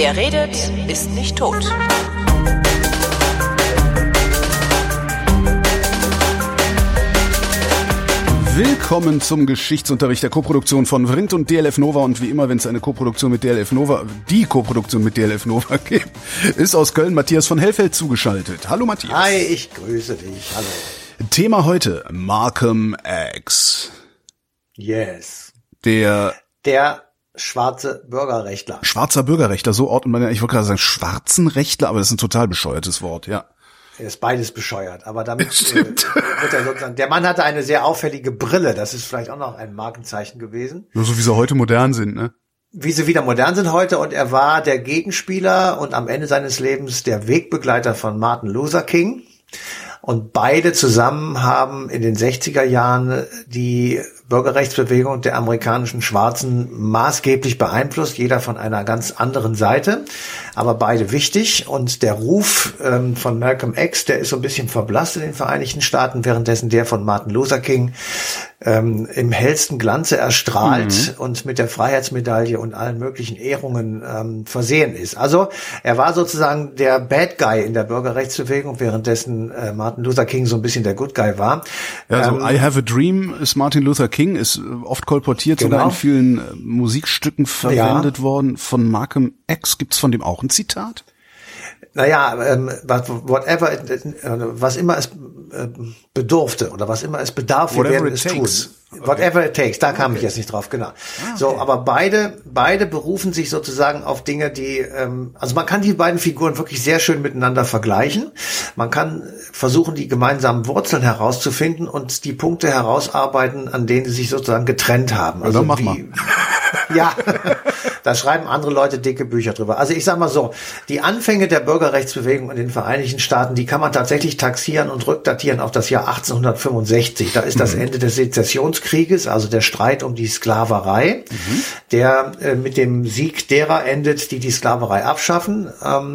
Wer redet, ist nicht tot. Willkommen zum Geschichtsunterricht der Koproduktion von Vrindt und DLF Nova. Und wie immer, wenn es eine Koproduktion mit DLF Nova, die Koproduktion mit DLF Nova gibt, ist aus Köln Matthias von Hellfeld zugeschaltet. Hallo Matthias. Hi, ich grüße dich. Hallo. Thema heute, Malcolm X. Yes. Der schwarze Bürgerrechtler. Schwarzer Bürgerrechtler, so ordnet man ja, ich wollte gerade sagen schwarzen Rechtler, aber das ist ein total bescheuertes Wort, ja. Er ist beides bescheuert, aber damit wird er sozusagen, der Mann hatte eine sehr auffällige Brille, das ist vielleicht auch noch ein Markenzeichen gewesen. Nur so wie sie heute modern sind, ne? Wie sie wieder modern sind heute, und er war der Gegenspieler und am Ende seines Lebens der Wegbegleiter von Martin Luther King. Und beide zusammen haben in den 60er Jahren die Bürgerrechtsbewegung der amerikanischen Schwarzen maßgeblich beeinflusst, jeder von einer ganz anderen Seite, aber beide wichtig. Und der Ruf von Malcolm X, der ist so ein bisschen verblasst in den Vereinigten Staaten, währenddessen der von Martin Luther King im hellsten Glanze erstrahlt und mit der Freiheitsmedaille und allen möglichen Ehrungen versehen ist. Also er war sozusagen der Bad Guy in der Bürgerrechtsbewegung, währenddessen Martin Luther King so ein bisschen der Good Guy war. Ja, also I Have a Dream ist Martin Luther King, ist oft kolportiert, genau. Sogar in vielen Musikstücken verwendet worden. Von Malcolm X gibt's von dem auch ein Zitat? Naja, was immer es bedurfte oder was immer es bedarf, wir werden es tun. Whatever it takes, da kam ich jetzt nicht drauf, genau. So, aber beide berufen sich sozusagen auf Dinge, die, also man kann die beiden Figuren wirklich sehr schön miteinander vergleichen. Man kann versuchen, die gemeinsamen Wurzeln herauszufinden und die Punkte herausarbeiten, an denen sie sich sozusagen getrennt haben. Also mach mal. Ja, da schreiben andere Leute dicke Bücher drüber. Also ich sag mal so, die Anfänge der Bürgerrechtsbewegung in den Vereinigten Staaten, die kann man tatsächlich taxieren und rückdatieren auf das Jahr 1865. Da ist das Ende des Sezessionskrieges, also der Streit um die Sklaverei, der mit dem Sieg derer endet, die die Sklaverei abschaffen.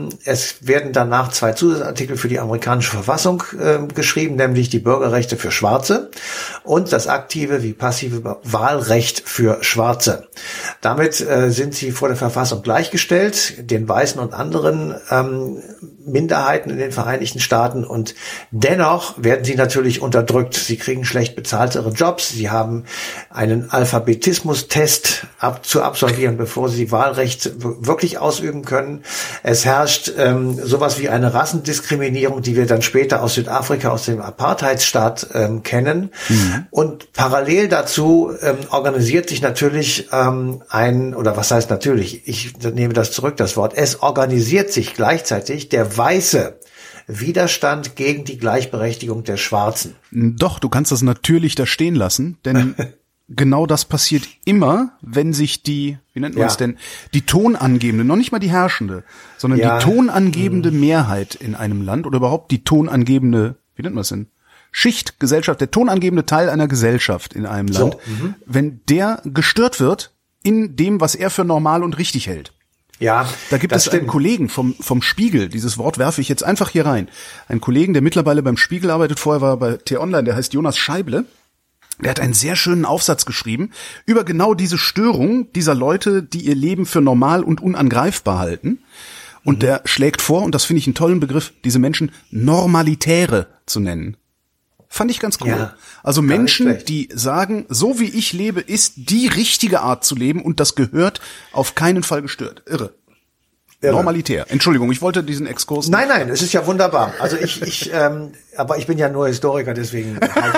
Es werden danach 2 Zusatzartikel für die amerikanische Verfassung geschrieben, nämlich die Bürgerrechte für Schwarze und das aktive wie passive Wahlrecht für Schwarze. Damit sind sie vor der Verfassung gleichgestellt, den Weißen und anderen Minderheiten in den Vereinigten Staaten, und dennoch werden sie natürlich unterdrückt. Sie kriegen schlecht bezahlte Jobs, sie haben einen Alphabetismus-Test zu absolvieren, bevor sie Wahlrecht wirklich ausüben können. Es herrscht sowas wie eine Rassendiskriminierung, die wir dann später aus Südafrika, aus dem Apartheidsstaat kennen. Und parallel dazu organisiert sich natürlich oder was heißt natürlich, ich nehme das zurück, das Wort, es organisiert sich gleichzeitig der weiße Widerstand gegen die Gleichberechtigung der Schwarzen. Doch, du kannst das natürlich da stehen lassen, denn genau das passiert immer, wenn sich die, wie nennt man es denn, die tonangebende, noch nicht mal die herrschende, sondern die tonangebende Mehrheit in einem Land oder überhaupt die tonangebende, wie nennt man es denn, Schicht, Gesellschaft, der tonangebende Teil einer Gesellschaft in einem Land, wenn der gestört wird in dem, was er für normal und richtig hält. Ja, da gibt es einen Kollegen vom Spiegel, dieses Wort werfe ich jetzt einfach hier rein, einen Kollegen, der mittlerweile beim Spiegel arbeitet, vorher war er bei T-Online, der heißt Jonas Scheible. Der hat einen sehr schönen Aufsatz geschrieben über genau diese Störung dieser Leute, die ihr Leben für normal und unangreifbar halten. Und der schlägt vor, und das finde ich einen tollen Begriff, diese Menschen Normalitäre zu nennen. Fand ich ganz cool. Ja, also Menschen, die sagen, so wie ich lebe, ist die richtige Art zu leben und das gehört auf keinen Fall gestört. Irre. Normalitär. Entschuldigung, ich wollte diesen Exkurs. Nein, es ist ja wunderbar. Also aber ich bin ja nur Historiker, deswegen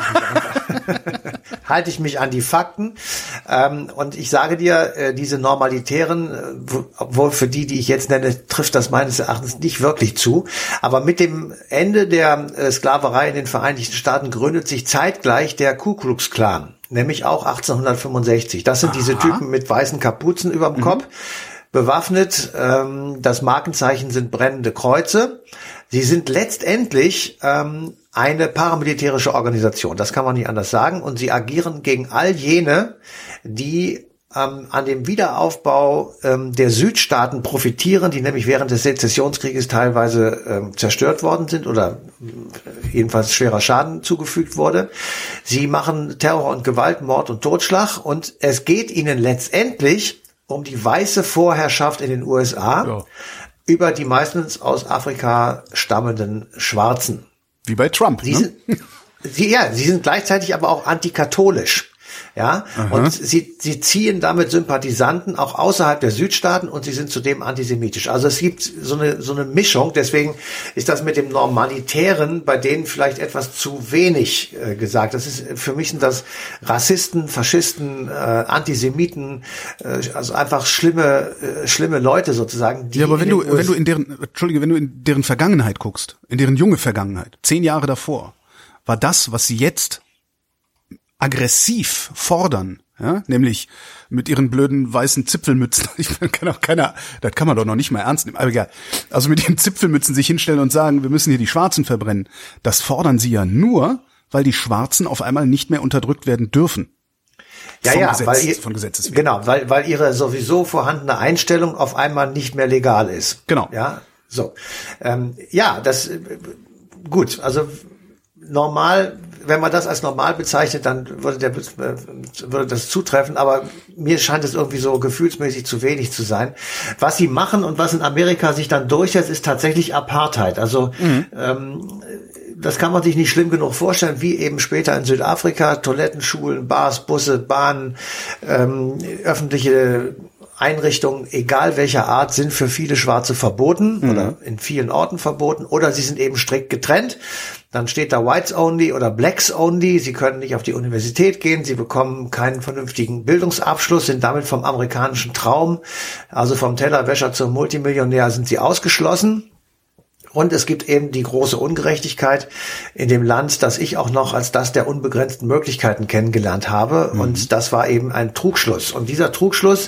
halte ich mich an die Fakten. Und ich sage dir, diese Normalitären, obwohl für die ich jetzt nenne, trifft das meines Erachtens nicht wirklich zu. Aber mit dem Ende der Sklaverei in den Vereinigten Staaten gründet sich zeitgleich der Ku Klux Klan, nämlich auch 1865. Das sind diese Typen mit weißen Kapuzen überm Kopf. Bewaffnet, das Markenzeichen sind brennende Kreuze. Sie sind letztendlich eine paramilitärische Organisation, das kann man nicht anders sagen, und sie agieren gegen all jene, die an dem Wiederaufbau der Südstaaten profitieren, die nämlich während des Sezessionskrieges teilweise zerstört worden sind oder jedenfalls schwerer Schaden zugefügt wurde. Sie machen Terror und Gewalt, Mord und Totschlag, und es geht ihnen letztendlich um die weiße Vorherrschaft in den USA über die meistens aus Afrika stammenden Schwarzen. Wie bei Trump. Sie sind gleichzeitig aber auch antikatholisch. Ja, und sie ziehen damit Sympathisanten auch außerhalb der Südstaaten und sie sind zudem antisemitisch. Also es gibt so eine Mischung, deswegen ist das mit dem Normalitären bei denen vielleicht etwas zu wenig gesagt. Das ist, für mich sind das Rassisten, Faschisten, Antisemiten, also einfach schlimme Leute sozusagen. Die aber wenn du in deren Vergangenheit guckst, in deren junge Vergangenheit, 10 Jahre davor, war das, was sie jetzt aggressiv fordern, ja, nämlich mit ihren blöden weißen Zipfelmützen. Das kann man doch noch nicht mal ernst nehmen. Aber egal. Also mit ihren Zipfelmützen sich hinstellen und sagen, wir müssen hier die Schwarzen verbrennen. Das fordern sie ja nur, weil die Schwarzen auf einmal nicht mehr unterdrückt werden dürfen. Von Gesetzes wegen. Genau, weil ihre sowieso vorhandene Einstellung auf einmal nicht mehr legal ist. Genau. Ja, so. Gut, also normal, wenn man das als normal bezeichnet, dann würde das zutreffen, aber mir scheint es irgendwie so gefühlsmäßig zu wenig zu sein. Was sie machen und was in Amerika sich dann durchsetzt, ist tatsächlich Apartheid. Also das kann man sich nicht schlimm genug vorstellen, wie eben später in Südafrika, Toiletten, Schulen, Bars, Busse, Bahnen, öffentliche Einrichtungen, egal welcher Art, sind für viele Schwarze verboten oder in vielen Orten verboten oder sie sind eben strikt getrennt. Dann steht da Whites Only oder Blacks Only. Sie können nicht auf die Universität gehen. Sie bekommen keinen vernünftigen Bildungsabschluss, sind damit vom amerikanischen Traum, also vom Tellerwäscher zum Multimillionär, sind sie ausgeschlossen. Und es gibt eben die große Ungerechtigkeit in dem Land, das ich auch noch als das der unbegrenzten Möglichkeiten kennengelernt habe. Und das war eben ein Trugschluss. Und dieser Trugschluss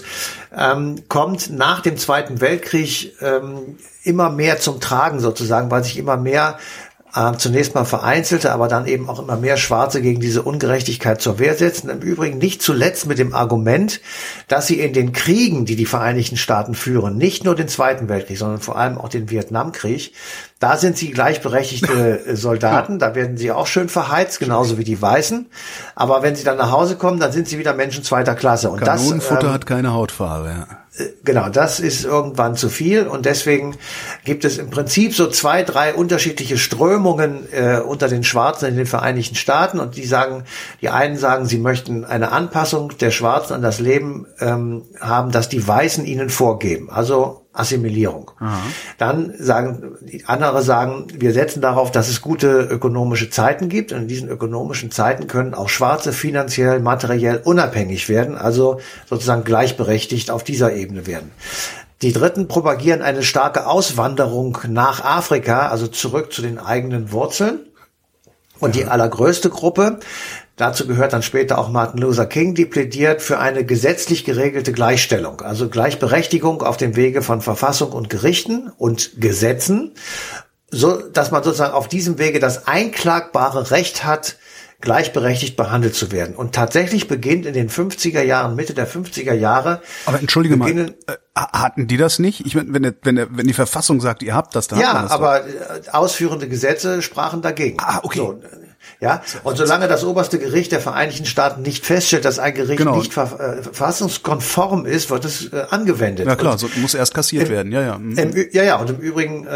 kommt nach dem Zweiten Weltkrieg immer mehr zum Tragen sozusagen, weil sich immer mehr zunächst mal vereinzelte, aber dann eben auch immer mehr Schwarze gegen diese Ungerechtigkeit zur Wehr setzen. Im Übrigen nicht zuletzt mit dem Argument, dass sie in den Kriegen, die die Vereinigten Staaten führen, nicht nur den Zweiten Weltkrieg, sondern vor allem auch den Vietnamkrieg, da sind sie gleichberechtigte Soldaten, da werden sie auch schön verheizt, genauso wie die Weißen. Aber wenn sie dann nach Hause kommen, dann sind sie wieder Menschen zweiter Klasse. Und Kanonenfutter hat keine Hautfarbe, ja. Genau, das ist irgendwann zu viel und deswegen gibt es im Prinzip so 2, 3 unterschiedliche Strömungen unter den Schwarzen in den Vereinigten Staaten und die einen sagen, sie möchten eine Anpassung der Schwarzen an das Leben haben, das die Weißen ihnen vorgeben, also Assimilierung. Aha. Dann andere sagen, wir setzen darauf, dass es gute ökonomische Zeiten gibt und in diesen ökonomischen Zeiten können auch Schwarze finanziell, materiell unabhängig werden, also sozusagen gleichberechtigt auf dieser Ebene werden. Die Dritten propagieren eine starke Auswanderung nach Afrika, also zurück zu den eigenen Wurzeln. Und die allergrößte Gruppe, dazu gehört dann später auch Martin Luther King, die plädiert für eine gesetzlich geregelte Gleichstellung, also Gleichberechtigung auf dem Wege von Verfassung und Gerichten und Gesetzen, so dass man sozusagen auf diesem Wege das einklagbare Recht hat, gleichberechtigt behandelt zu werden. Und tatsächlich beginnt in den 50er Jahren, Mitte der 50er Jahre. Aber entschuldige mal, hatten die das nicht? Ich meine, wenn die Verfassung sagt, ihr habt das, dann ja, hat man das aber ausführende Gesetze sprachen dagegen. Ah, okay. So, ja, und solange das oberste Gericht der Vereinigten Staaten nicht feststellt, dass ein Gericht nicht verfassungskonform ist, wird es angewendet. Ja klar, so muss erst kassiert werden, ja. Und im Übrigen,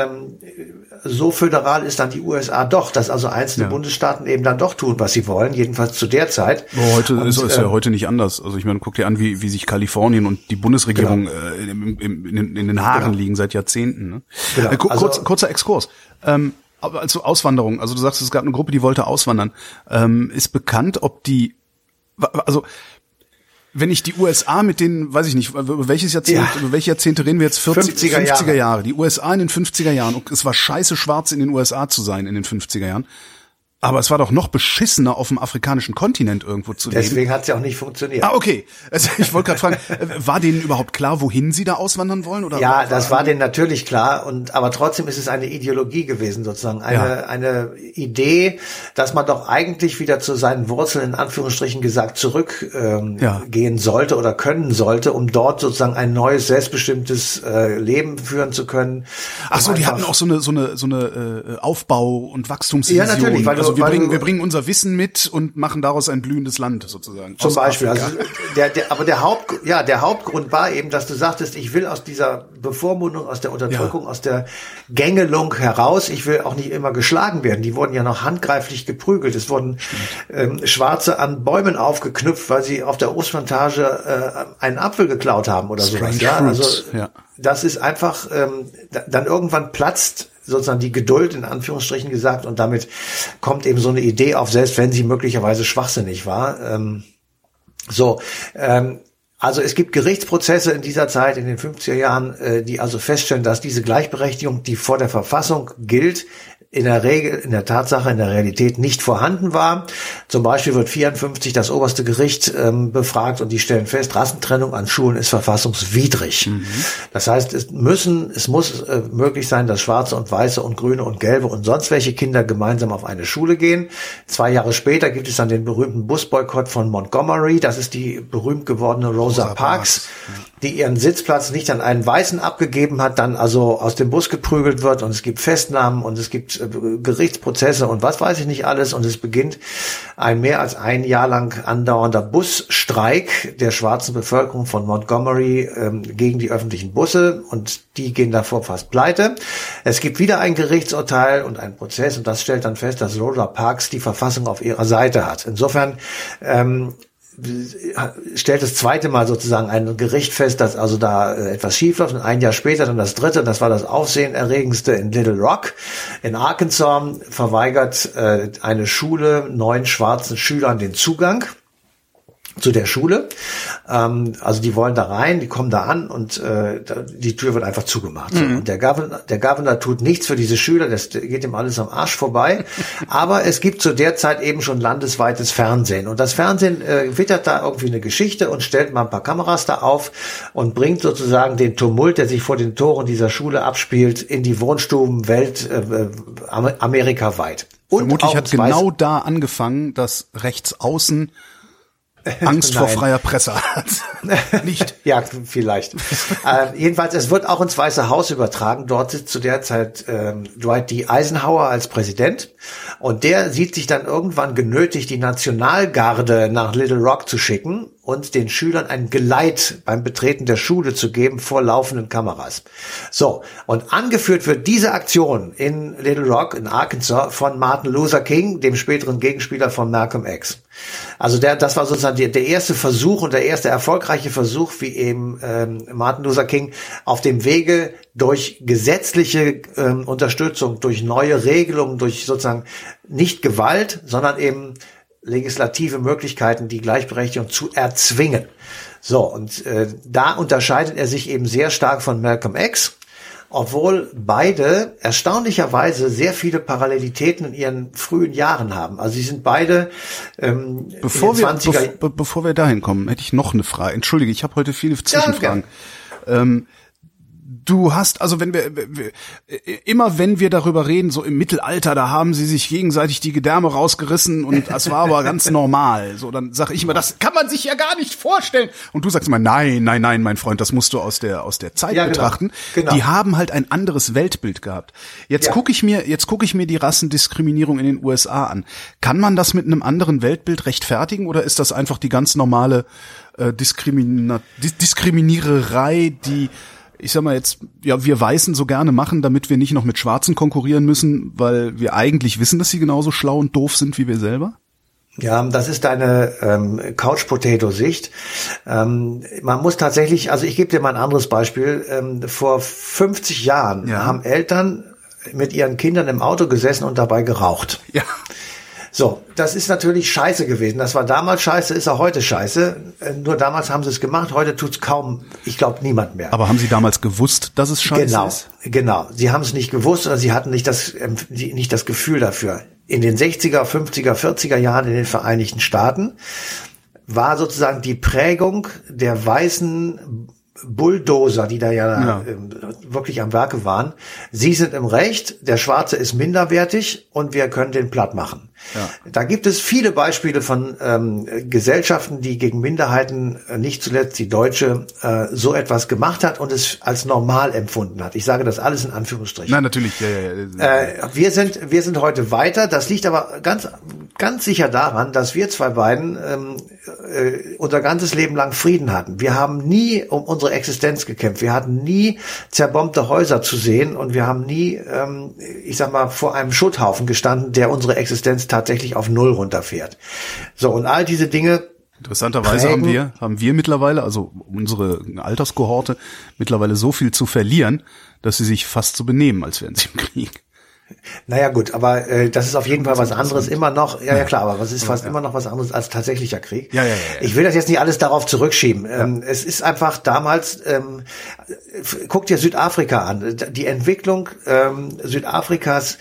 so föderal ist dann die USA doch, dass also einzelne Bundesstaaten eben dann doch tun, was sie wollen, jedenfalls zu der Zeit. Heute ist ja heute nicht anders. Also ich meine, guck dir an, wie sich Kalifornien und die Bundesregierung in den Haaren liegen seit Jahrzehnten. Ne? Genau. Kurzer Exkurs. Aber also Auswanderung, also du sagst, es gab eine Gruppe, die wollte auswandern. Ist bekannt, ob die, also wenn ich die USA mit den, weiß ich nicht, über welche Jahrzehnte reden wir jetzt? 50er Jahre. Die USA in den 50er Jahren. Und es war scheiße, schwarz in den USA zu sein in den 50er Jahren. Aber es war doch noch beschissener, auf dem afrikanischen Kontinent irgendwo zu leben. Deswegen hat es ja auch nicht funktioniert. Ah, okay. Also ich wollte gerade fragen, war denen überhaupt klar, wohin sie da auswandern wollen? Oder ja, das war denen natürlich klar. Aber trotzdem ist es eine Ideologie gewesen, sozusagen. Eine Idee, dass man doch eigentlich wieder zu seinen Wurzeln, in Anführungsstrichen gesagt, zurückgehen sollte oder können sollte, um dort sozusagen ein neues, selbstbestimmtes Leben führen zu können. Ach so, die hatten auch so eine Aufbau- und Wachstumsvision. Ja, natürlich, weil Also wir bringen unser Wissen mit und machen daraus ein blühendes Land sozusagen. Zum Beispiel. Also der Hauptgrund war eben, dass du sagtest, ich will aus dieser Bevormundung, aus der Unterdrückung, aus der Gängelung heraus, ich will auch nicht immer geschlagen werden. Die wurden ja noch handgreiflich geprügelt. Es wurden Schwarze an Bäumen aufgeknüpft, weil sie auf der Obstplantage einen Apfel geklaut haben oder sowas. Ja, also das ist einfach, dann irgendwann platzt sozusagen die Geduld in Anführungsstrichen gesagt und damit kommt eben so eine Idee auf, selbst wenn sie möglicherweise schwachsinnig war. Also es gibt Gerichtsprozesse in dieser Zeit, in den 50er Jahren, die also feststellen, dass diese Gleichberechtigung, die vor der Verfassung gilt, in der Realität nicht vorhanden war. Zum Beispiel wird 54 das oberste Gericht befragt und die stellen fest, Rassentrennung an Schulen ist verfassungswidrig. Das heißt, es muss möglich sein, dass Schwarze und Weiße und Grüne und Gelbe und sonst welche Kinder gemeinsam auf eine Schule gehen. 2 Jahre später gibt es dann den berühmten Busboykott von Montgomery. Das ist die berühmt gewordene Rosa Parks, die ihren Sitzplatz nicht an einen Weißen abgegeben hat, dann also aus dem Bus geprügelt wird und es gibt Festnahmen und es gibt Gerichtsprozesse und was weiß ich nicht alles und es beginnt ein mehr als ein Jahr lang andauernder Busstreik der schwarzen Bevölkerung von Montgomery gegen die öffentlichen Busse und die gehen davor fast pleite. Es gibt wieder ein Gerichtsurteil und einen Prozess und das stellt dann fest, dass Rosa Parks die Verfassung auf ihrer Seite hat. Insofern stellt das zweite Mal sozusagen ein Gericht fest, dass also da etwas schief läuft und ein Jahr später dann das dritte, das war das Aufsehenerregendste in Little Rock in Arkansas, verweigert eine Schule 9 schwarzen Schülern den Zugang zu der Schule. Also die wollen da rein, die kommen da an und die Tür wird einfach zugemacht. Und der Governor tut nichts für diese Schüler, das geht ihm alles am Arsch vorbei. Aber es gibt zu der Zeit eben schon landesweites Fernsehen. Und das Fernsehen wittert da irgendwie eine Geschichte und stellt mal ein paar Kameras da auf und bringt sozusagen den Tumult, der sich vor den Toren dieser Schule abspielt, in die Wohnstuben amerikaweit. Und vermutlich hat genau da angefangen, dass rechts außen Angst vor freier Presse hat. Nicht. Ja, vielleicht. Jedenfalls, es wird auch ins Weiße Haus übertragen. Dort sitzt zu der Zeit Dwight D. Eisenhower als Präsident. Und der sieht sich dann irgendwann genötigt, die Nationalgarde nach Little Rock zu schicken und den Schülern ein Geleit beim Betreten der Schule zu geben vor laufenden Kameras. So, und angeführt wird diese Aktion in Little Rock in Arkansas von Martin Luther King, dem späteren Gegenspieler von Malcolm X. Also das war sozusagen der erste Versuch und der erste erfolgreiche Versuch, wie eben Martin Luther King auf dem Wege durch gesetzliche Unterstützung, durch neue Regelungen, durch sozusagen nicht Gewalt, sondern eben legislative Möglichkeiten, die Gleichberechtigung zu erzwingen. So, und da unterscheidet er sich eben sehr stark von Malcolm X, obwohl beide erstaunlicherweise sehr viele Parallelitäten in ihren frühen Jahren haben. Also sie sind beide bevor wir dahin kommen, hätte ich noch eine Frage. Entschuldige, ich habe heute viele Zwischenfragen. Ja, du hast, also wenn wir darüber reden, so im Mittelalter, da haben sie sich gegenseitig die Gedärme rausgerissen und das war aber ganz normal. So, dann sage ich immer, das kann man sich ja gar nicht vorstellen. Und du sagst immer, nein, mein Freund, das musst du aus der Zeit betrachten. Genau. Die haben halt ein anderes Weltbild gehabt. Jetzt gucke ich mir die Rassendiskriminierung in den USA an. Kann man das mit einem anderen Weltbild rechtfertigen oder ist das einfach die ganz normale Diskriminiererei, die ich sag mal jetzt, ja, wir Weißen so gerne machen, damit wir nicht noch mit Schwarzen konkurrieren müssen, weil wir eigentlich wissen, dass sie genauso schlau und doof sind wie wir selber? Ja, das ist deine Couch-Potato-Sicht. Man muss tatsächlich, also ich gebe dir mal ein anderes Beispiel. Vor 50 Jahren haben Eltern mit ihren Kindern im Auto gesessen und dabei geraucht. Ja. So, das ist natürlich scheiße gewesen. Das war damals scheiße, ist auch heute scheiße. Nur damals haben sie es gemacht, heute tut's kaum, ich glaube, niemand mehr. Aber haben sie damals gewusst, dass es scheiße ist? Genau. Sie haben es nicht gewusst oder sie hatten nicht das Gefühl dafür. In den 60er, 50er, 40er Jahren in den Vereinigten Staaten war sozusagen die Prägung der weißen Bulldozer, die da wirklich am Werke waren. Sie sind im Recht, der Schwarze ist minderwertig und wir können den platt machen. Ja. Da gibt es viele Beispiele von Gesellschaften, die gegen Minderheiten, nicht zuletzt die deutsche, so etwas gemacht hat und es als normal empfunden hat. Ich sage das alles in Anführungsstrichen. Nein, natürlich. Ja. Wir sind heute weiter. Das liegt aber ganz sicher daran, dass wir zwei beiden unser ganzes Leben lang Frieden hatten. Wir haben nie um unsere Existenz gekämpft. Wir hatten nie zerbombte Häuser zu sehen und wir haben nie, vor einem Schutthaufen gestanden, der unsere Existenz tatsächlich auf Null runterfährt. So, und all diese Dinge. Interessanterweise haben wir mittlerweile, also unsere Alterskohorte, mittlerweile so viel zu verlieren, dass sie sich fast so benehmen, als wären sie im Krieg. Naja gut, aber das ist auf jeden Fall was anderes immer noch. Ja klar, aber was ist fast immer noch was anderes als tatsächlicher Krieg. Ja. Ich will das jetzt nicht alles darauf zurückschieben. Ja. Es ist einfach damals, guck dir Südafrika an. Die Entwicklung Südafrikas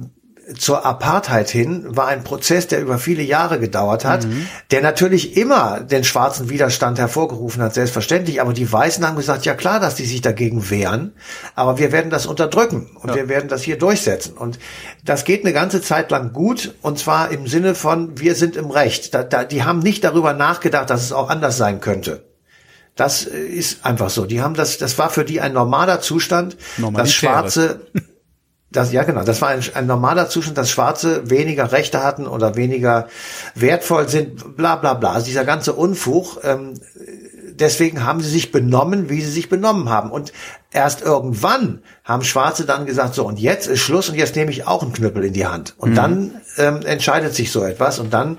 zur Apartheid hin war ein Prozess, der über viele Jahre gedauert hat, der natürlich immer den schwarzen Widerstand hervorgerufen hat, selbstverständlich, aber die Weißen haben gesagt, ja klar, dass die sich dagegen wehren, aber wir werden das unterdrücken und wir werden das hier durchsetzen und das geht eine ganze Zeit lang gut und zwar im Sinne von, wir sind im Recht. Die haben nicht darüber nachgedacht, dass es auch anders sein könnte. Das ist einfach so. Die haben das war für die ein normaler Zustand, dass Schwarze das war ein normaler Zustand, dass Schwarze weniger Rechte hatten oder weniger wertvoll sind, bla bla bla. Also dieser ganze Unfug, deswegen haben sie sich benommen, wie sie sich benommen haben. Und erst irgendwann haben Schwarze dann gesagt, so und jetzt ist Schluss und jetzt nehme ich auch einen Knüppel in die Hand. Und dann entscheidet sich so etwas und dann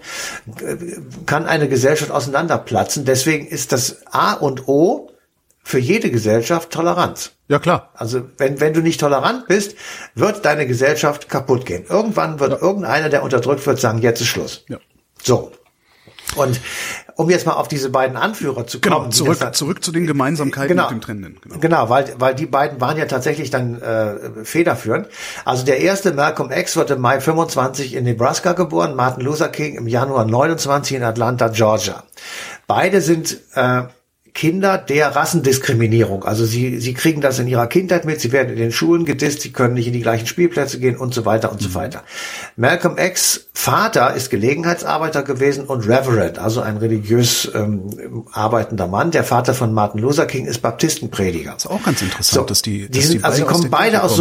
kann eine Gesellschaft auseinanderplatzen. Deswegen ist das A und O für jede Gesellschaft Toleranz. Ja, klar. Also wenn du nicht tolerant bist, wird deine Gesellschaft kaputt gehen. Irgendwann wird irgendeiner, der unterdrückt wird, sagen, jetzt ist Schluss. Ja. So. Und um jetzt mal auf diese beiden Anführer zu kommen. Genau, zurück zu den Gemeinsamkeiten mit dem Trennenden. Genau, weil die beiden waren ja tatsächlich dann federführend. Also der erste, Malcolm X, wird im Mai 25 in Nebraska geboren, Martin Luther King im Januar 29 in Atlanta, Georgia. Beide sind Kinder der Rassendiskriminierung. Also sie kriegen das in ihrer Kindheit mit, sie werden in den Schulen gedisst, sie können nicht in die gleichen Spielplätze gehen und so weiter und so weiter. Malcolm X Vater ist Gelegenheitsarbeiter gewesen und Reverend, also ein religiös arbeitender Mann. Der Vater von Martin Luther King ist Baptistenprediger. Das ist auch ganz interessant, dass die kommen beide aus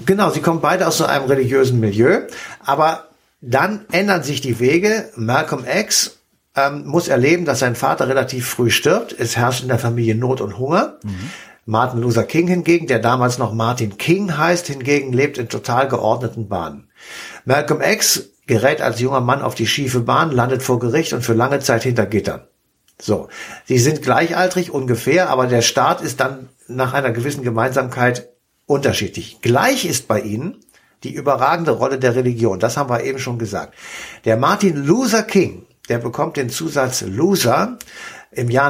so einem religiösen Milieu, aber dann ändern sich die Wege. Malcolm X muss erleben, dass sein Vater relativ früh stirbt. Es herrscht in der Familie Not und Hunger. Martin Luther King hingegen, der damals noch Martin King heißt, hingegen lebt in total geordneten Bahnen. Malcolm X gerät als junger Mann auf die schiefe Bahn, landet vor Gericht und für lange Zeit hinter Gittern. So, sie sind gleichaltrig ungefähr, aber der Start ist dann nach einer gewissen Gemeinsamkeit unterschiedlich. Gleich ist bei ihnen die überragende Rolle der Religion. Das haben wir eben schon gesagt. Der Martin Luther King, der bekommt den Zusatz Loser im Jahr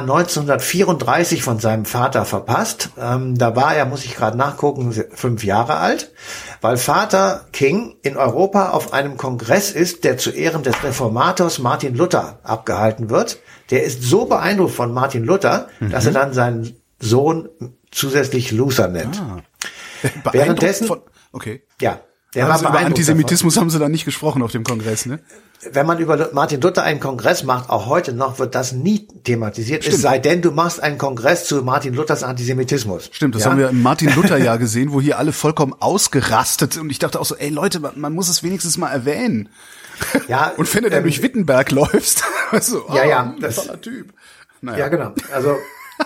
1934 von seinem Vater verpasst. Da war er, muss ich gerade nachgucken, 5 Jahre alt, weil Vater King in Europa auf einem Kongress ist, der zu Ehren des Reformators Martin Luther abgehalten wird. Der ist so beeindruckt von Martin Luther, dass er dann seinen Sohn zusätzlich Loser nennt. Währenddessen, okay. Ja. Also über Antisemitismus haben sie da nicht gesprochen auf dem Kongress, ne? Wenn man über Martin Luther einen Kongress macht, auch heute noch, wird das nie thematisiert. Stimmt. Es sei denn, du machst einen Kongress zu Martin Luthers Antisemitismus. Stimmt, das haben wir im Martin Luther Jahr gesehen, wo hier alle vollkommen ausgerastet und ich dachte auch so, ey Leute, man muss es wenigstens mal erwähnen. Ja. Und wenn du dann durch Wittenberg läufst, also, das toller Typ. Naja. Ja, genau. Also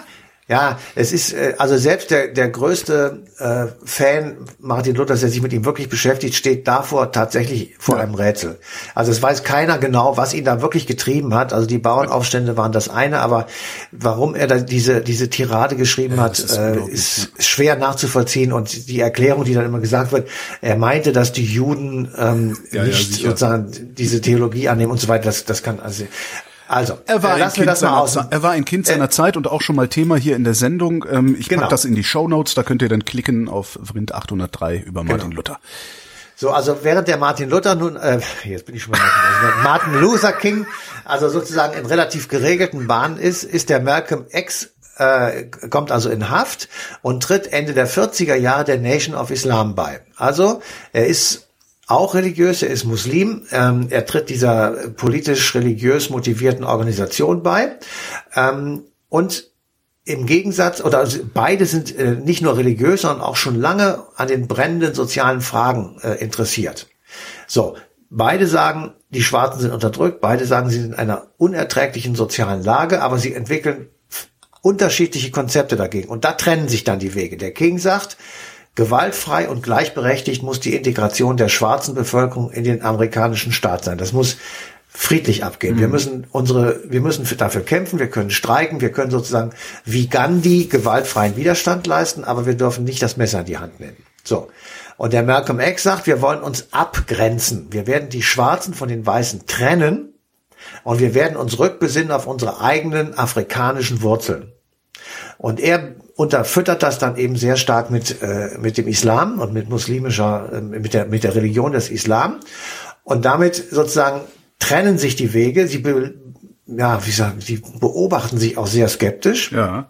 ja, es ist also selbst der größte Fan Martin Luthers, der sich mit ihm wirklich beschäftigt, steht davor tatsächlich vor einem Rätsel. Also es weiß keiner genau, was ihn da wirklich getrieben hat. Also die Bauernaufstände waren das eine, aber warum er da diese Tirade geschrieben hat, ist schwer nachzuvollziehen. Und die Erklärung, die dann immer gesagt wird, er meinte, dass die Juden nicht sozusagen diese Theologie annehmen und so weiter. Das kann also, er war ein Kind seiner Zeit und auch schon mal Thema hier in der Sendung. Ich pack das in die Shownotes, da könnt ihr dann klicken auf Vrind 803 über Martin Luther. So, also während der Martin Luther nun, jetzt bin ich schon mal Martin Luther King, also sozusagen in relativ geregelten Bahnen ist der Malcolm X kommt also in Haft und tritt Ende der 40er Jahre der Nation of Islam bei. Also er ist auch religiös, er ist Muslim, er tritt dieser politisch-religiös motivierten Organisation bei und im Gegensatz, oder also beide sind nicht nur religiös, sondern auch schon lange an den brennenden sozialen Fragen interessiert. So, beide sagen, die Schwarzen sind unterdrückt, beide sagen, sie sind in einer unerträglichen sozialen Lage, aber sie entwickeln unterschiedliche Konzepte dagegen. Und da trennen sich dann die Wege. Der King sagt, gewaltfrei und gleichberechtigt muss die Integration der schwarzen Bevölkerung in den amerikanischen Staat sein. Das muss friedlich abgehen. Wir müssen dafür kämpfen, wir können streiken, wir können sozusagen wie Gandhi gewaltfreien Widerstand leisten, aber wir dürfen nicht das Messer in die Hand nehmen. So. Und der Malcolm X sagt, wir wollen uns abgrenzen. Wir werden die Schwarzen von den Weißen trennen und wir werden uns rückbesinnen auf unsere eigenen afrikanischen Wurzeln. Und er unterfüttert das dann eben sehr stark mit dem Islam und mit mit der Religion des Islam. Und damit sozusagen trennen sich die Wege. Sie beobachten sich auch sehr skeptisch. Ja.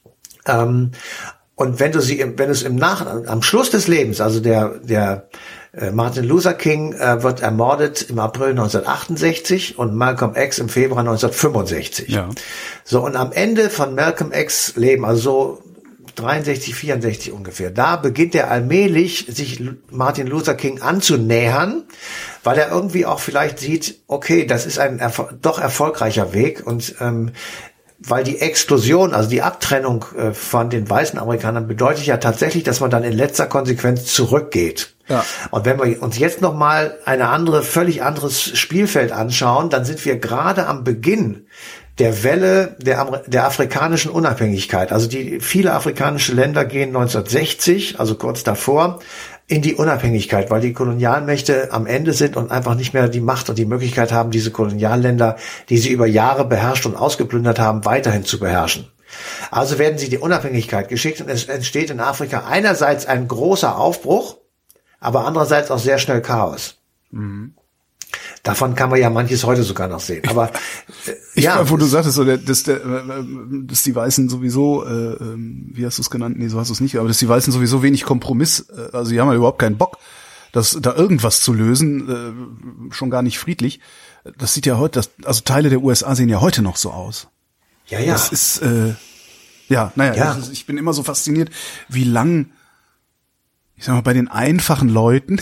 Und wenn du es am Schluss des Lebens, also der Martin Luther King wird ermordet im April 1968 und Malcolm X im Februar 1965. Ja. So, und am Ende von Malcolm X Leben, also so 63, 64 ungefähr, da beginnt er allmählich, sich Martin Luther King anzunähern, weil er irgendwie auch vielleicht sieht, okay, das ist ein doch erfolgreicher Weg und weil die Exklusion, also die Abtrennung von den weißen Amerikanern bedeutet ja tatsächlich, dass man dann in letzter Konsequenz zurückgeht. Ja. Und wenn wir uns jetzt nochmal völlig anderes Spielfeld anschauen, dann sind wir gerade am Beginn der Welle der afrikanischen Unabhängigkeit. Also viele afrikanische Länder gehen 1960, also kurz davor, in die Unabhängigkeit, weil die Kolonialmächte am Ende sind und einfach nicht mehr die Macht und die Möglichkeit haben, diese Kolonialländer, die sie über Jahre beherrscht und ausgeplündert haben, weiterhin zu beherrschen. Also werden sie die Unabhängigkeit geschickt und es entsteht in Afrika einerseits ein großer Aufbruch, aber andererseits auch sehr schnell Chaos. Mhm. Davon kann man ja manches heute sogar noch sehen. Aber wo du sagtest, so, dass die Weißen sowieso, wie hast du es genannt? Nee, so hast du es nicht. Aber dass die Weißen sowieso wenig Kompromiss, also die haben ja überhaupt keinen Bock, da irgendwas zu lösen, schon gar nicht friedlich. Das sieht ja heute, also Teile der USA sehen ja heute noch so aus. Ja, ja. Das ist, ich bin immer so fasziniert, wie lang, ich sag mal, bei den einfachen Leuten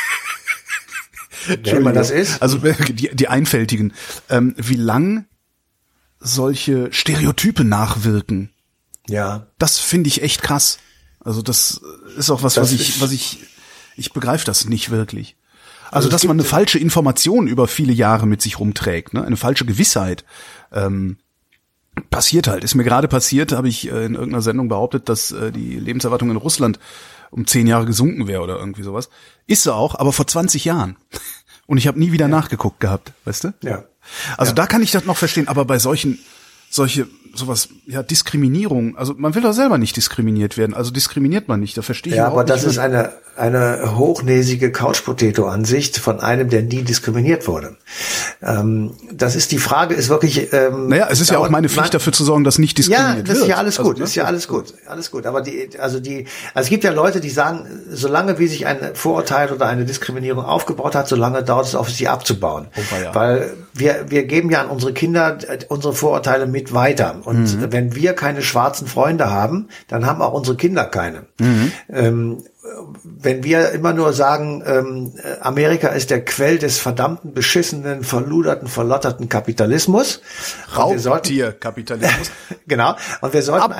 wenn man das ist. Also die Einfältigen. Wie lang solche Stereotype nachwirken. Ja. Das finde ich echt krass. Also das ist auch was ich begreife das nicht wirklich. Also dass man eine falsche Information über viele Jahre mit sich rumträgt, ne? Eine falsche Gewissheit. Passiert halt. Ist mir gerade passiert, habe ich in irgendeiner Sendung behauptet, dass die Lebenserwartung in Russland um 10 Jahre gesunken wäre oder irgendwie sowas. Ist sie auch, aber vor 20 Jahren. Und ich habe nie wieder nachgeguckt gehabt, weißt du? Ja. Also da kann ich das noch verstehen, aber bei Diskriminierung, also man will doch selber nicht diskriminiert werden, also diskriminiert man nicht, da verstehe ich ja, aber das nicht. ist eine hochnäsige Couch-Potato-Ansicht von einem, der nie diskriminiert wurde. Das ist die Frage, ist wirklich... es ist ja auch meine Pflicht, dafür zu sorgen, dass nicht diskriminiert wird. Ja, das ist ja alles gut, ist ja alles gut. Aber es gibt ja Leute, die sagen, solange wie sich ein Vorurteil oder eine Diskriminierung aufgebaut hat, solange dauert es auf, sie abzubauen. Ja. Weil wir geben ja an unsere Kinder unsere Vorurteile mit weiter. Und wenn wir keine schwarzen Freunde haben, dann haben auch unsere Kinder keine. Wenn wir immer nur sagen, Amerika ist der Quell des verdammten, beschissenen, verluderten, verlotterten Kapitalismus. Raubtierkapitalismus. Genau. Und wir sollten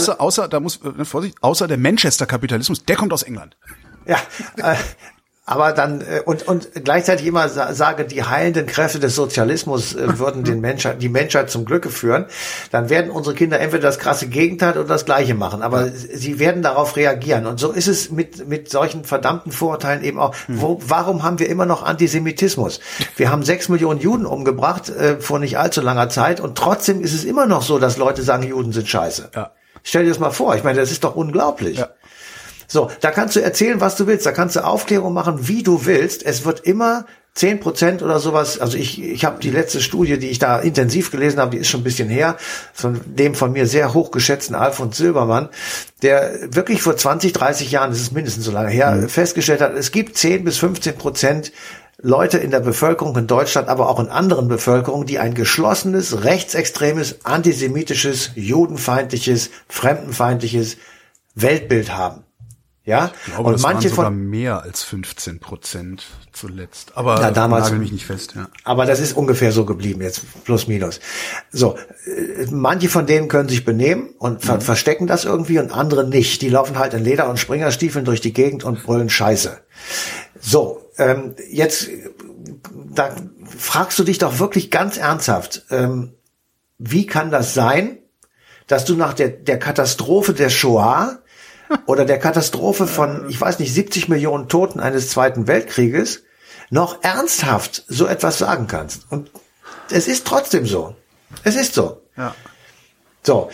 außer der Manchester-Kapitalismus, der kommt aus England. Ja, aber dann und gleichzeitig immer sage, die heilenden Kräfte des Sozialismus würden die Menschheit zum Glücke führen, dann werden unsere Kinder entweder das krasse Gegenteil oder das Gleiche machen. Aber sie werden darauf reagieren. Und so ist es mit solchen verdammten Vorurteilen eben auch. Warum haben wir immer noch Antisemitismus? Wir haben 6 Millionen Juden umgebracht vor nicht allzu langer Zeit und trotzdem ist es immer noch so, dass Leute sagen, Juden sind scheiße. Ja. Stell dir das mal vor. Ich meine, das ist doch unglaublich. Ja. So, da kannst du erzählen, was du willst. Da kannst du Aufklärung machen, wie du willst. Es wird immer 10% oder sowas. Also ich habe die letzte Studie, die ich da intensiv gelesen habe, die ist schon ein bisschen her, von dem von mir sehr hochgeschätzten Alfons Silbermann, der wirklich vor 20, 30 Jahren, das ist mindestens so lange her, festgestellt hat, es gibt 10 bis 15% Leute in der Bevölkerung in Deutschland, aber auch in anderen Bevölkerungen, die ein geschlossenes, rechtsextremes, antisemitisches, judenfeindliches, fremdenfeindliches Weltbild haben. Ja, ich glaube, und das manche waren sogar von mehr als 15% zuletzt. Aber ja, damals nagel mich nicht fest. Ja. Aber das ist ungefähr so geblieben jetzt, plus minus. So, manche von denen können sich benehmen und verstecken das irgendwie und andere nicht. Die laufen halt in Leder- und Springerstiefeln durch die Gegend und brüllen Scheiße. So, jetzt da fragst du dich doch wirklich ganz ernsthaft, wie kann das sein, dass du nach der Katastrophe der Shoah oder der Katastrophe von, ich weiß nicht, 70 Millionen Toten eines Zweiten Weltkrieges noch ernsthaft so etwas sagen kannst. Und es ist trotzdem so. Es ist so. Ja. So.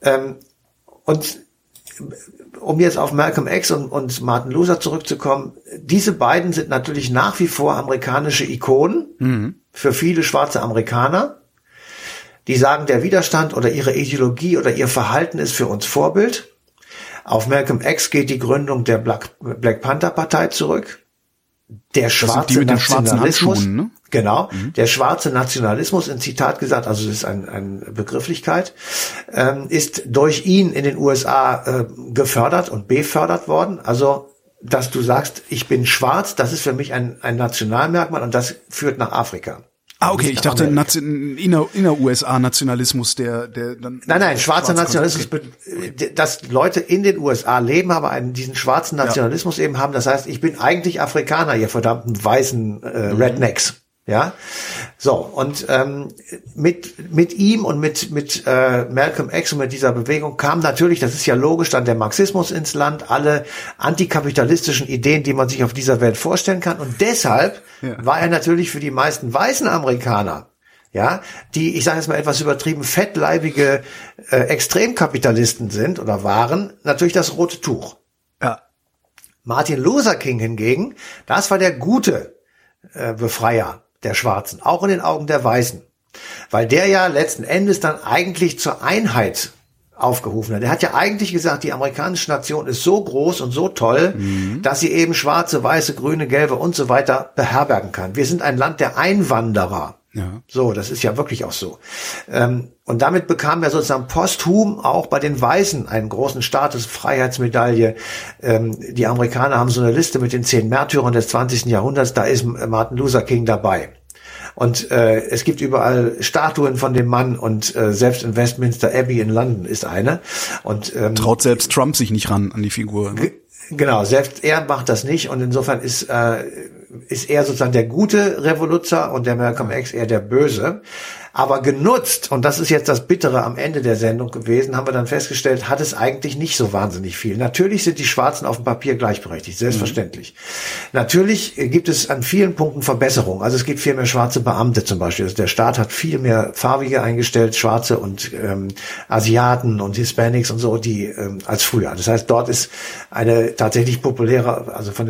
Und um jetzt auf Malcolm X und Martin Luther zurückzukommen, diese beiden sind natürlich nach wie vor amerikanische Ikonen für viele schwarze Amerikaner. Die sagen, der Widerstand oder ihre Ideologie oder ihr Verhalten ist für uns Vorbild. Auf Malcolm X geht die Gründung der Black Panther Partei zurück. Der schwarze Nationalismus, ne? Genau, der schwarze Nationalismus, in Zitat gesagt, also das ist eine Begrifflichkeit, ist durch ihn in den USA gefördert und befördert worden. Also, dass du sagst, ich bin schwarz, das ist für mich ein Nationalmerkmal und das führt nach Afrika. Ah, okay, ich dachte inner-USA-Nationalismus, der dann... Nein, schwarzer Nationalismus, dass Leute in den USA leben, aber diesen schwarzen Nationalismus eben haben. Das heißt, ich bin eigentlich Afrikaner, ihr verdammten weißen Rednecks. Ja, so, und mit ihm und mit Malcolm X und mit dieser Bewegung kam natürlich, das ist ja logisch, dann der Marxismus ins Land, alle antikapitalistischen Ideen, die man sich auf dieser Welt vorstellen kann. Und deshalb war er natürlich für die meisten weißen Amerikaner, ja, die, ich sage jetzt mal etwas übertrieben, fettleibige Extremkapitalisten sind oder waren, natürlich das rote Tuch. Ja. Martin Luther King hingegen, das war der gute Befreier der Schwarzen, auch in den Augen der Weißen. Weil der ja letzten Endes dann eigentlich zur Einheit aufgerufen hat. Der hat ja eigentlich gesagt, die amerikanische Nation ist so groß und so toll, dass sie eben schwarze, weiße, grüne, gelbe und so weiter beherbergen kann. Wir sind ein Land der Einwanderer. Ja. So, das ist ja wirklich auch so. Und damit bekam er sozusagen posthum auch bei den Weißen einen großen Status, Freiheitsmedaille. Die Amerikaner haben so eine Liste mit den 10 Märtyrern des 20. Jahrhunderts, da ist Martin Luther King dabei. Und es gibt überall Statuen von dem Mann und selbst in Westminster Abbey in London ist eine. Und traut selbst Trump sich nicht ran an die Figur. Ne? Genau, selbst er macht das nicht und insofern ist er sozusagen der gute Revoluzer und der Malcolm X eher der Böse. Aber genutzt, und das ist jetzt das Bittere am Ende der Sendung gewesen, haben wir dann festgestellt, hat es eigentlich nicht so wahnsinnig viel. Natürlich sind die Schwarzen auf dem Papier gleichberechtigt, selbstverständlich. Natürlich gibt es an vielen Punkten Verbesserungen. Also es gibt viel mehr schwarze Beamte zum Beispiel. Also der Staat hat viel mehr Farbige eingestellt, Schwarze und Asiaten und Hispanics und so, die als früher. Das heißt, dort ist eine tatsächlich populäre, also von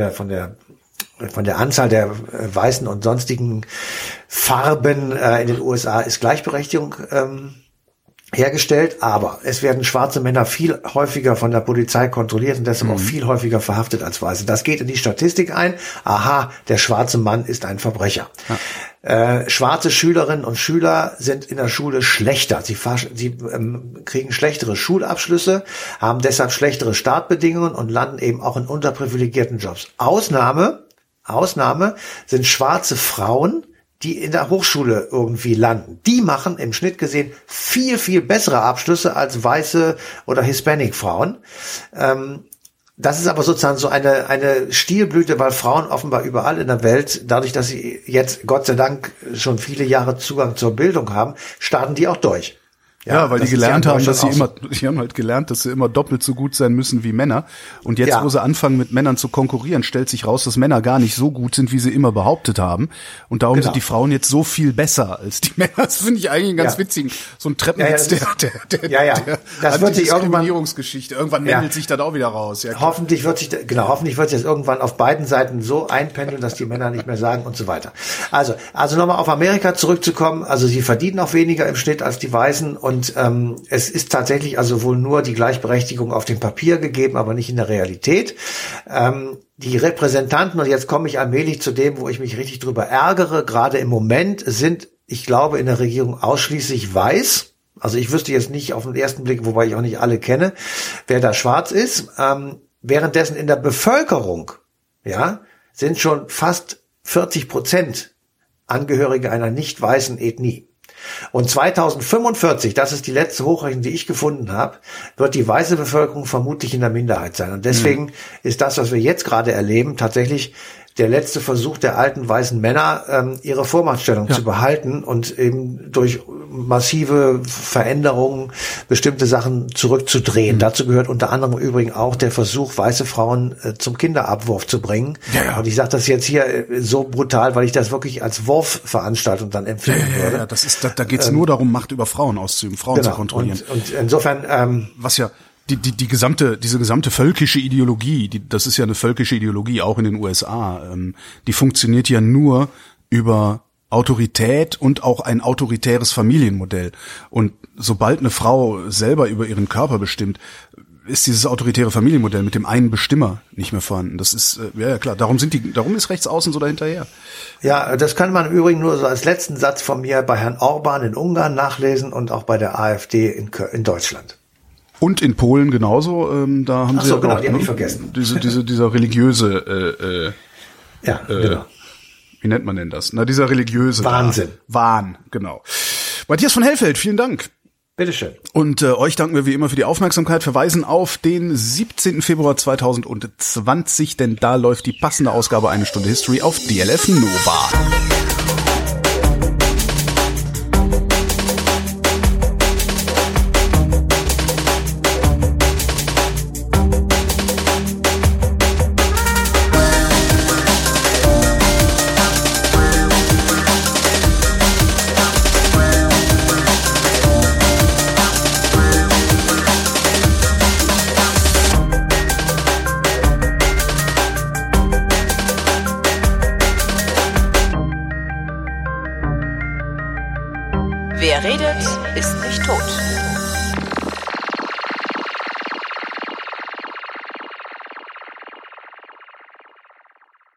der Anzahl der weißen und sonstigen Farben in den USA ist Gleichberechtigung hergestellt, aber es werden schwarze Männer viel häufiger von der Polizei kontrolliert und deshalb auch viel häufiger verhaftet als Weiße. Das geht in die Statistik ein. Aha, der schwarze Mann ist ein Verbrecher. Ja. Schwarze Schülerinnen und Schüler sind in der Schule schlechter. Sie kriegen schlechtere Schulabschlüsse, haben deshalb schlechtere Startbedingungen und landen eben auch in unterprivilegierten Jobs. Ausnahme sind schwarze Frauen, die in der Hochschule irgendwie landen. Die machen im Schnitt gesehen viel, viel bessere Abschlüsse als weiße oder Hispanic-Frauen. Das ist aber sozusagen so eine Stilblüte, weil Frauen offenbar überall in der Welt, dadurch, dass sie jetzt Gott sei Dank schon viele Jahre Zugang zur Bildung haben, starten die auch durch. Ja, weil die gelernt haben, dass die haben halt gelernt, dass sie immer doppelt so gut sein müssen wie Männer. Und jetzt, wo sie anfangen, mit Männern zu konkurrieren, stellt sich raus, dass Männer gar nicht so gut sind, wie sie immer behauptet haben. Und darum sind die Frauen jetzt so viel besser als die Männer. Das finde ich eigentlich einen ganz witzigen, so ein Treppenwitz der das wird sich Antidiskriminierungsgeschichte. Irgendwann mändelt sich das auch wieder raus. Ja, hoffentlich wird sich das irgendwann auf beiden Seiten so einpendeln, dass die Männer nicht mehr sagen und so weiter. Also nochmal auf Amerika zurückzukommen. Also sie verdienen auch weniger im Schnitt als die Weißen. Und es ist tatsächlich also wohl nur die Gleichberechtigung auf dem Papier gegeben, aber nicht in der Realität. Die Repräsentanten, und jetzt komme ich allmählich zu dem, wo ich mich richtig drüber ärgere, gerade im Moment sind, ich glaube, in der Regierung ausschließlich weiß. Also ich wüsste jetzt nicht auf den ersten Blick, wobei ich auch nicht alle kenne, wer da schwarz ist. Währenddessen in der Bevölkerung, sind schon fast 40% Angehörige einer nicht weißen Ethnie. Und 2045, das ist die letzte Hochrechnung, die ich gefunden habe, wird die weiße Bevölkerung vermutlich in der Minderheit sein. Und deswegen ist das, was wir jetzt gerade erleben, tatsächlich der letzte Versuch der alten weißen Männer, ihre Vormachtstellung zu behalten und eben durch massive Veränderungen bestimmte Sachen zurückzudrehen. Dazu gehört unter anderem übrigens auch der Versuch, weiße Frauen zum Kinderabwurf zu bringen. Ja. Und ich sage das jetzt hier so brutal, weil ich das wirklich als Wurfveranstaltung dann empfehlen würde. Ja, da geht's nur darum, Macht über Frauen auszuüben, Frauen zu kontrollieren. Und insofern, was ja diese gesamte völkische Ideologie, das ist ja eine völkische Ideologie, auch in den USA, die funktioniert ja nur über Autorität und auch ein autoritäres Familienmodell. Und sobald eine Frau selber über ihren Körper bestimmt, ist dieses autoritäre Familienmodell mit dem einen Bestimmer nicht mehr vorhanden. Das ist, klar, darum ist Rechtsaußen so dahinterher. Ja, das kann man im Übrigen nur so als letzten Satz von mir bei Herrn Orban in Ungarn nachlesen und auch bei der AfD in Deutschland. Und in Polen genauso, da haben sie ja genau, die habe ich vergessen. Dieser religiöse, genau. Wie nennt man denn das? Dieser religiöse Wahnsinn. Wahn, genau. Matthias von Hellfeld, vielen Dank. Bitteschön. Und euch danken wir wie immer für die Aufmerksamkeit, verweisen auf den 17. Februar 2020, denn da läuft die passende Ausgabe 1 Stunde History auf DLF Nova. Wer redet, ist nicht tot.